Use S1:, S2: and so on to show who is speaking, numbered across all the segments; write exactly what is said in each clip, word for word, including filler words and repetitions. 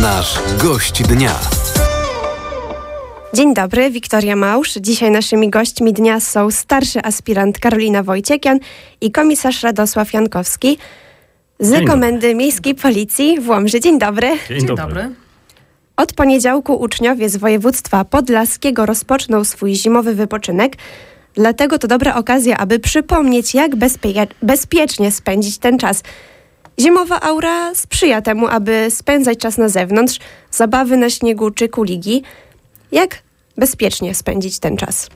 S1: Nasz gość dnia.
S2: Dzień dobry, Wiktoria Małsz. Dzisiaj naszymi gośćmi dnia są starszy aspirant Karolina Wojciekian i komisarz Radosław Jankowski z
S3: Dzień
S2: Komendy
S3: dobry.
S2: Miejskiej Policji w Łomży. Dzień dobry.
S3: Dzień, Dzień dobry.
S2: Od poniedziałku uczniowie z województwa podlaskiego rozpoczną swój zimowy wypoczynek. Dlatego to dobra okazja, aby przypomnieć, jak bezpie- bezpiecznie spędzić ten czas. Zimowa aura sprzyja temu, aby spędzać czas na zewnątrz, zabawy na śniegu czy kuligi. Jak bezpiecznie spędzić ten czas?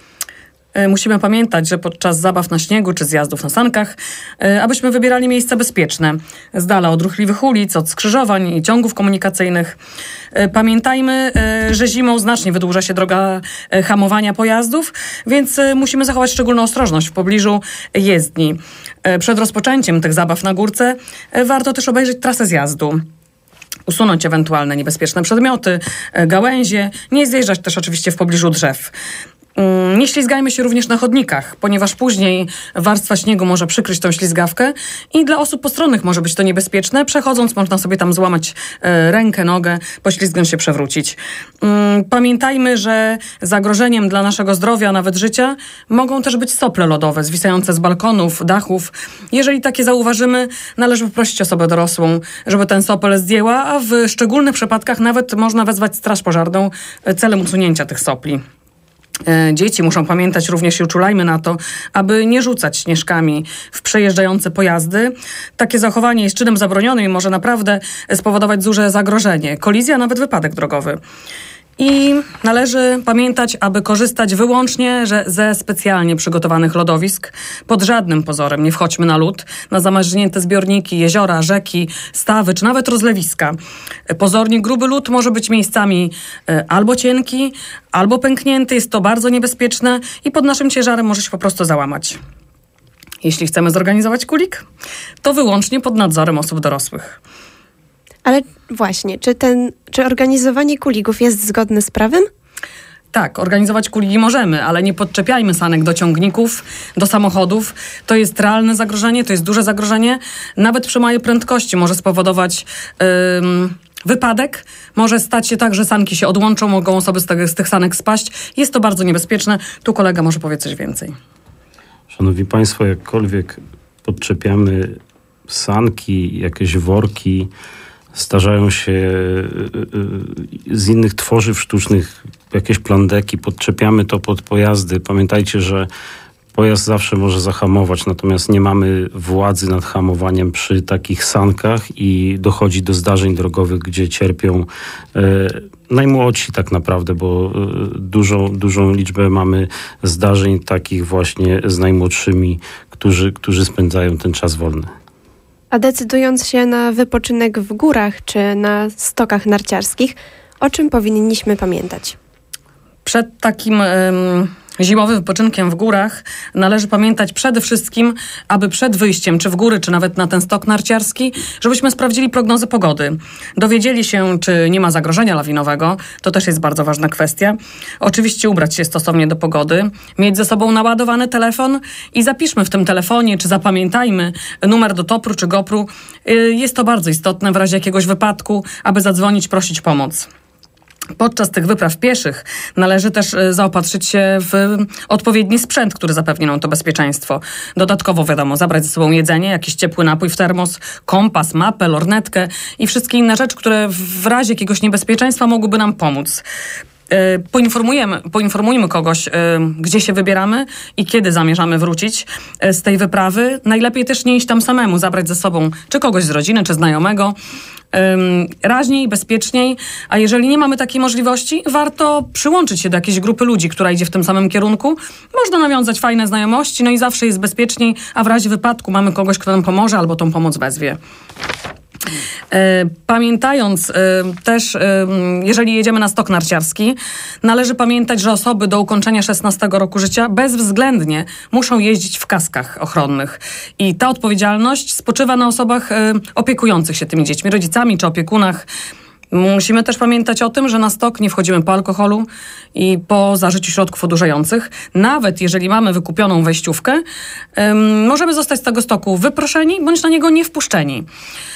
S4: Musimy pamiętać, że podczas zabaw na śniegu czy zjazdów na sankach, abyśmy wybierali miejsca bezpieczne, z dala od ruchliwych ulic, od skrzyżowań i ciągów komunikacyjnych. Pamiętajmy, że zimą znacznie wydłuża się droga hamowania pojazdów, więc musimy zachować szczególną ostrożność w pobliżu jezdni. Przed rozpoczęciem tych zabaw na górce warto też obejrzeć trasę zjazdu. Usunąć ewentualne niebezpieczne przedmioty, gałęzie, nie zjeżdżać też oczywiście w pobliżu drzew. Nie ślizgajmy się również na chodnikach, ponieważ później warstwa śniegu może przykryć tą ślizgawkę i dla osób postronnych może być to niebezpieczne. Przechodząc można sobie tam złamać e, rękę, nogę, poślizgnąć się, przewrócić. Mm, pamiętajmy, że zagrożeniem dla naszego zdrowia, nawet życia, mogą też być sople lodowe zwisające z balkonów, dachów. Jeżeli takie zauważymy, należy poprosić osobę dorosłą, żeby ten sopel zdjęła, a w szczególnych przypadkach nawet można wezwać straż pożarną celem usunięcia tych sopli. Dzieci muszą pamiętać również i uczulajmy na to, aby nie rzucać śnieżkami w przejeżdżające pojazdy. Takie zachowanie jest czynem zabronionym i może naprawdę spowodować duże zagrożenie, kolizja, nawet wypadek drogowy. I należy pamiętać, aby korzystać wyłącznie że ze specjalnie przygotowanych lodowisk. Pod żadnym pozorem nie wchodźmy na lód, na zamarznięte zbiorniki, jeziora, rzeki, stawy czy nawet rozlewiska. Pozornie gruby lód może być miejscami albo cienki, albo pęknięty. Jest to bardzo niebezpieczne i pod naszym ciężarem może się po prostu załamać. Jeśli chcemy zorganizować kulik, to wyłącznie pod nadzorem osób dorosłych.
S2: Ale właśnie, czy, ten, czy organizowanie kuligów jest zgodne z prawem?
S4: Tak, organizować kuligi możemy, ale nie podczepiajmy sanek do ciągników, do samochodów. To jest realne zagrożenie, to jest duże zagrożenie. Nawet przy małej prędkości może spowodować ym, wypadek. Może stać się tak, że sanki się odłączą, mogą osoby z, te, z tych sanek spaść. Jest to bardzo niebezpieczne. Tu kolega może powie coś więcej.
S3: Szanowni Państwo, jakkolwiek podczepiamy sanki, jakieś worki, starzają się z innych tworzyw sztucznych, jakieś plandeki, podczepiamy to pod pojazdy. Pamiętajcie, że pojazd zawsze może zahamować, natomiast nie mamy władzy nad hamowaniem przy takich sankach i dochodzi do zdarzeń drogowych, gdzie cierpią e, najmłodsi tak naprawdę, bo e, dużą, dużą liczbę mamy zdarzeń takich właśnie z najmłodszymi, którzy, którzy spędzają ten czas wolny.
S2: A decydując się na wypoczynek w górach czy na stokach narciarskich, o czym powinniśmy pamiętać?
S4: Przed takim ym, zimowym wypoczynkiem w górach należy pamiętać przede wszystkim, aby przed wyjściem, czy w góry, czy nawet na ten stok narciarski, żebyśmy sprawdzili prognozę pogody. Dowiedzieli się, czy nie ma zagrożenia lawinowego. To też jest bardzo ważna kwestia. Oczywiście ubrać się stosownie do pogody, mieć ze sobą naładowany telefon i zapiszmy w tym telefonie, czy zapamiętajmy numer do topru czy gopru. Jest to bardzo istotne w razie jakiegoś wypadku, aby zadzwonić, prosić pomoc. Podczas tych wypraw pieszych należy też zaopatrzyć się w odpowiedni sprzęt, który zapewni nam to bezpieczeństwo. Dodatkowo, wiadomo, zabrać ze sobą jedzenie, jakiś ciepły napój w termos, kompas, mapę, lornetkę i wszystkie inne rzeczy, które w razie jakiegoś niebezpieczeństwa mogłyby nam pomóc. Poinformujemy, poinformujmy kogoś, gdzie się wybieramy i kiedy zamierzamy wrócić z tej wyprawy. Najlepiej też nie iść tam samemu, zabrać ze sobą czy kogoś z rodziny, czy znajomego. Raźniej, bezpieczniej, a jeżeli nie mamy takiej możliwości, warto przyłączyć się do jakiejś grupy ludzi, która idzie w tym samym kierunku. Można nawiązać fajne znajomości, no i zawsze jest bezpieczniej, a w razie wypadku mamy kogoś, kto nam pomoże albo tą pomoc wezwie. Pamiętając też, jeżeli jedziemy na stok narciarski, należy pamiętać, że osoby do ukończenia szesnastego roku życia bezwzględnie muszą jeździć w kaskach ochronnych. I ta odpowiedzialność spoczywa na osobach opiekujących się tymi dziećmi, rodzicami czy opiekunach. Musimy też pamiętać o tym, że na stok nie wchodzimy po alkoholu i po zażyciu środków odurzających. Nawet jeżeli mamy wykupioną wejściówkę, możemy zostać z tego stoku wyproszeni bądź na niego nie wpuszczeni.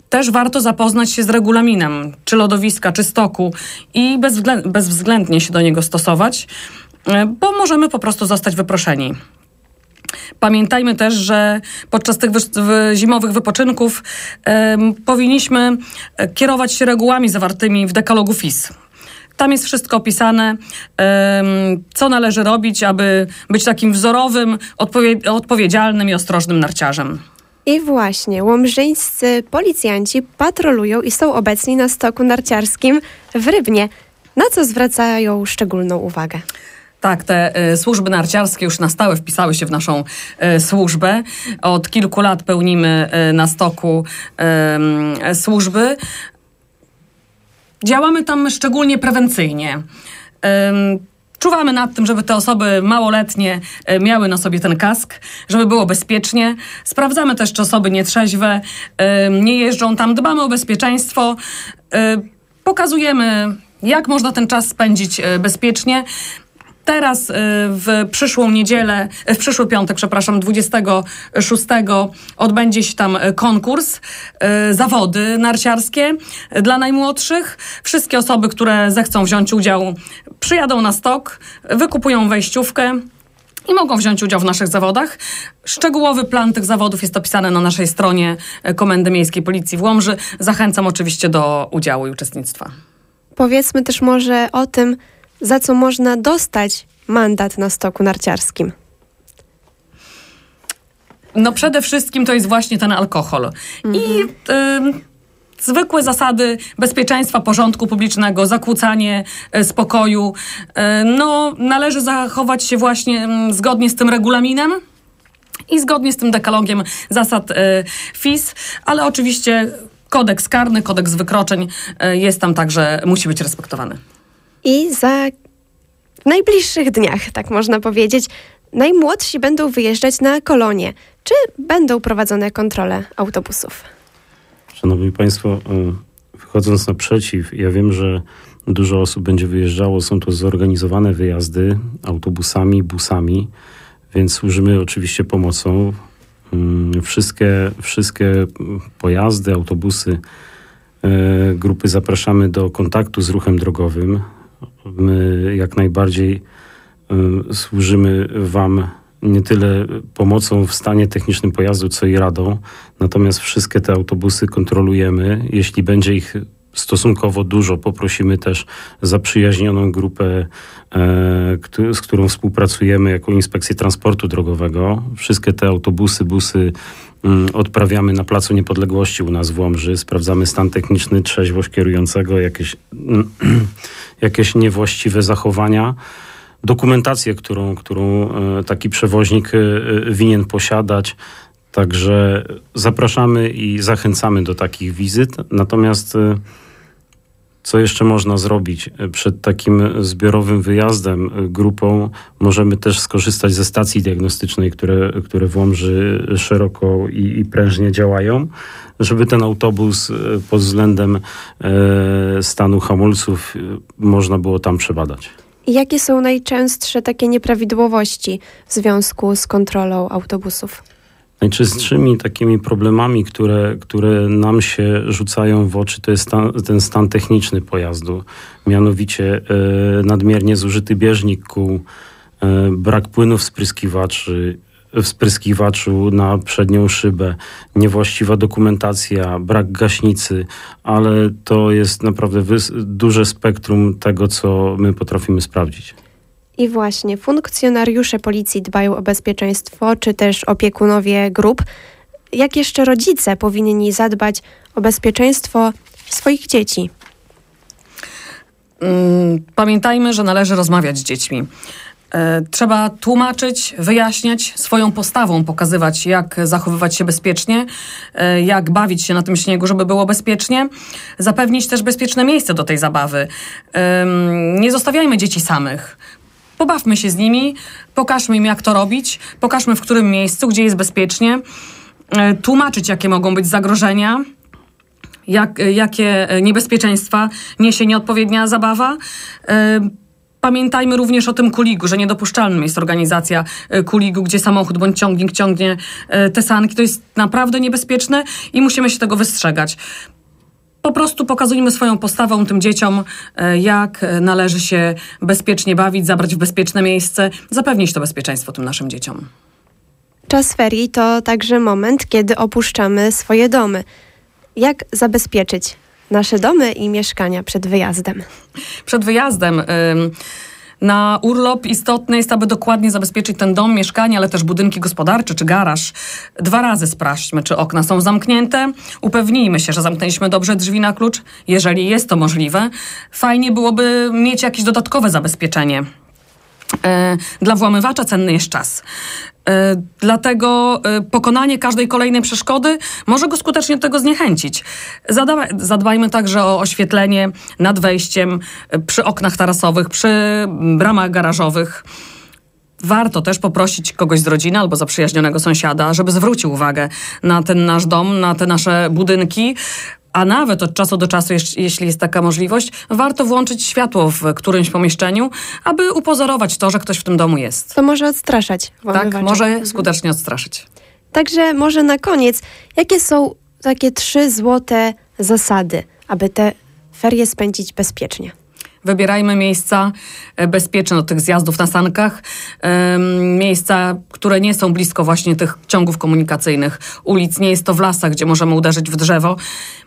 S4: Też warto zapoznać się z regulaminem, czy lodowiska, czy stoku i bezwzględ- bezwzględnie się do niego stosować, bo możemy po prostu zostać wyproszeni. Pamiętajmy też, że podczas tych wy- wy- zimowych wypoczynków em, powinniśmy kierować się regułami zawartymi w dekalogu F I S. Tam jest wszystko opisane, em, co należy robić, aby być takim wzorowym, odpowie- odpowiedzialnym i ostrożnym narciarzem.
S2: I właśnie, łomżyńscy policjanci patrolują i są obecni na stoku narciarskim w Rybnie. Na co zwracają szczególną uwagę?
S4: Tak, te y, służby narciarskie już na stałe wpisały się w naszą y, służbę. Od kilku lat pełnimy y, na stoku y, służby. Działamy tam szczególnie prewencyjnie. Y, Czuwamy nad tym, żeby te osoby małoletnie miały na sobie ten kask, żeby było bezpiecznie. Sprawdzamy też, czy osoby nietrzeźwe nie jeżdżą tam. Dbamy o bezpieczeństwo. Pokazujemy, jak można ten czas spędzić bezpiecznie. Teraz w przyszłą niedzielę, w przyszły piątek, przepraszam, dwudziestego szóstego odbędzie się tam konkurs, zawody narciarskie dla najmłodszych. Wszystkie osoby, które zechcą wziąć udział, przyjadą na stok, wykupują wejściówkę i mogą wziąć udział w naszych zawodach. Szczegółowy plan tych zawodów jest opisany na naszej stronie Komendy Miejskiej Policji w Łomży. Zachęcam oczywiście do udziału i uczestnictwa.
S2: Powiedzmy też może o tym, za co można dostać mandat na stoku narciarskim.
S4: No przede wszystkim to jest właśnie ten alkohol. Mhm. I y, zwykłe zasady bezpieczeństwa, porządku publicznego, zakłócanie y, spokoju. Y, no należy zachować się właśnie y, zgodnie z tym regulaminem i zgodnie z tym dekalogiem zasad y, F I S, ale oczywiście kodeks karny, kodeks wykroczeń y, jest tam także, musi być respektowany.
S2: I za w najbliższych dniach, tak można powiedzieć, najmłodsi będą wyjeżdżać na kolonie. Czy będą prowadzone kontrole autobusów?
S3: Szanowni Państwo, wychodząc naprzeciw, ja wiem, że dużo osób będzie wyjeżdżało. Są to zorganizowane wyjazdy autobusami, busami, więc służymy oczywiście pomocą. Wszystkie, wszystkie pojazdy, autobusy, grupy zapraszamy do kontaktu z ruchem drogowym. My jak najbardziej y, służymy Wam nie tyle pomocą w stanie technicznym pojazdu, co i radą. Natomiast wszystkie te autobusy kontrolujemy. Jeśli będzie ich stosunkowo dużo, poprosimy też zaprzyjaźnioną grupę, e, k- z którą współpracujemy jako Inspekcję Transportu Drogowego. Wszystkie te autobusy, busy mm, odprawiamy na Placu Niepodległości u nas w Łomży. Sprawdzamy stan techniczny, trzeźwość kierującego, jakieś, jakieś niewłaściwe zachowania. Dokumentację, którą, którą e, taki przewoźnik e, winien posiadać. Także zapraszamy i zachęcamy do takich wizyt. Natomiast e, co jeszcze można zrobić? Przed takim zbiorowym wyjazdem, grupą, możemy też skorzystać ze stacji diagnostycznej, które, które w Łomży szeroko i, i prężnie działają, żeby ten autobus pod względem e, stanu hamulców można było tam przebadać.
S2: Jakie są najczęstsze takie nieprawidłowości w związku z kontrolą autobusów?
S3: Najczęstszymi takimi problemami, które, które nam się rzucają w oczy, to jest stan, ten stan techniczny pojazdu. Mianowicie e, nadmiernie zużyty bieżnik kół, e, brak płynów spryskiwaczy, w spryskiwaczu na przednią szybę, niewłaściwa dokumentacja, brak gaśnicy, ale to jest naprawdę wys- duże spektrum tego, co my potrafimy sprawdzić.
S2: I właśnie, funkcjonariusze policji dbają o bezpieczeństwo, czy też opiekunowie grup. Jak jeszcze rodzice powinni zadbać o bezpieczeństwo swoich dzieci?
S4: Pamiętajmy, że należy rozmawiać z dziećmi. Trzeba tłumaczyć, wyjaśniać, swoją postawą pokazywać, jak zachowywać się bezpiecznie, jak bawić się na tym śniegu, żeby było bezpiecznie. Zapewnić też bezpieczne miejsce do tej zabawy. Nie zostawiajmy dzieci samych. Pobawmy się z nimi, pokażmy im, jak to robić, pokażmy, w którym miejscu, gdzie jest bezpiecznie, tłumaczyć, jakie mogą być zagrożenia, jak, jakie niebezpieczeństwa niesie nieodpowiednia zabawa. Pamiętajmy również o tym kuligu, że niedopuszczalnym jest organizacja kuligu, gdzie samochód bądź ciągnik ciągnie te sanki. To jest naprawdę niebezpieczne i musimy się tego wystrzegać. Po prostu pokazujmy swoją postawą tym dzieciom, jak należy się bezpiecznie bawić, zabrać w bezpieczne miejsce, zapewnić to bezpieczeństwo tym naszym dzieciom.
S2: Czas ferii to także moment, kiedy opuszczamy swoje domy. Jak zabezpieczyć nasze domy i mieszkania przed wyjazdem?
S4: Przed wyjazdem na urlop istotne jest, aby dokładnie zabezpieczyć ten dom, mieszkanie, ale też budynki gospodarcze czy garaż. Dwa razy sprawdźmy, czy okna są zamknięte. Upewnijmy się, że zamknęliśmy dobrze drzwi na klucz. Jeżeli jest to możliwe, fajnie byłoby mieć jakieś dodatkowe zabezpieczenie. E, dla włamywacza cenny jest czas. E, dlatego e, pokonanie każdej kolejnej przeszkody może go skutecznie do tego zniechęcić. Zadba, zadbajmy także o oświetlenie nad wejściem, e, przy oknach tarasowych, przy bramach garażowych. Warto też poprosić kogoś z rodziny albo zaprzyjaźnionego sąsiada, żeby zwrócił uwagę na ten nasz dom, na te nasze budynki. A nawet od czasu do czasu, jeśli jest taka możliwość, warto włączyć światło w którymś pomieszczeniu, aby upozorować to, że ktoś w tym domu jest.
S2: To może odstraszać włamywacza.
S4: Tak, może skutecznie odstraszyć.
S2: Także może na koniec, jakie są takie trzy złote zasady, aby te ferie spędzić bezpiecznie?
S4: Wybierajmy miejsca bezpieczne do tych zjazdów na sankach. Ym, miejsca, które nie są blisko właśnie tych ciągów komunikacyjnych, ulic. Nie jest to w lasach, gdzie możemy uderzyć w drzewo.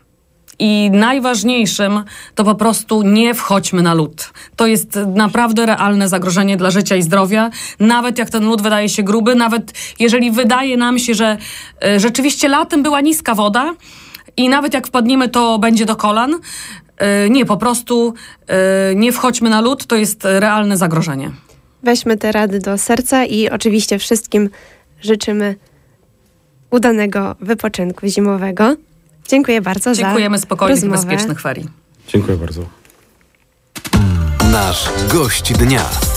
S4: I najważniejszym to po prostu nie wchodźmy na lód. To jest naprawdę realne zagrożenie dla życia i zdrowia. Nawet jak ten lód wydaje się gruby, nawet jeżeli wydaje nam się, że y, rzeczywiście latem była niska woda i nawet jak wpadniemy, to będzie do kolan. Y, nie, po prostu y, nie wchodźmy na lód, to jest realne zagrożenie.
S2: Weźmy te rady do serca i oczywiście wszystkim życzymy udanego wypoczynku zimowego. Dziękuję bardzo za
S4: Dziękujemy spokojnych i
S2: rozmowę.
S4: bezpiecznych ferii.
S3: Dziękuję bardzo.
S1: Nasz gość dnia.